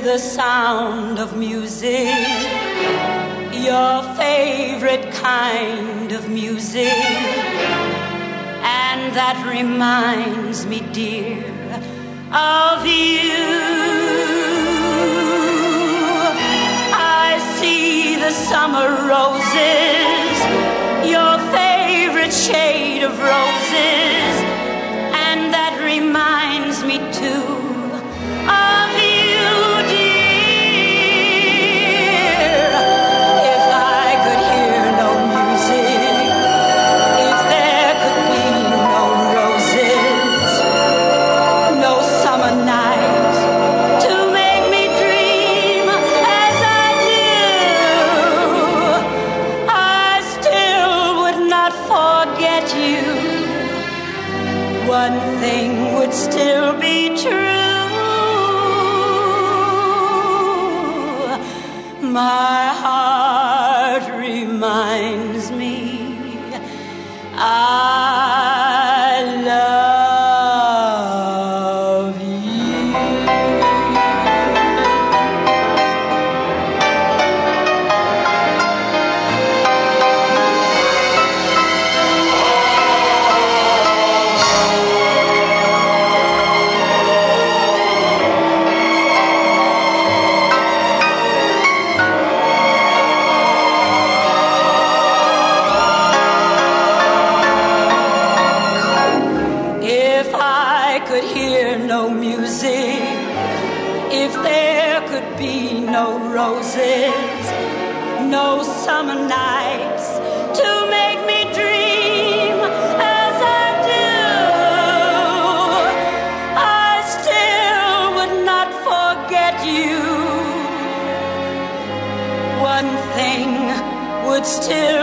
the sound of music, your favorite kind of music, and that reminds me, dear, of you. I see the summer roses, your favorite shade of roses, and that reminds me too of you, dear. If I could hear no music, if there could be no roses, no summer night to make me dream as I do, I still would not forget you. One thing would still be true. My heart reminds me I love you. If I could hear no music, if there could be no roses, no summer nights to make me dream as I do, I still would not forget you. One thing would still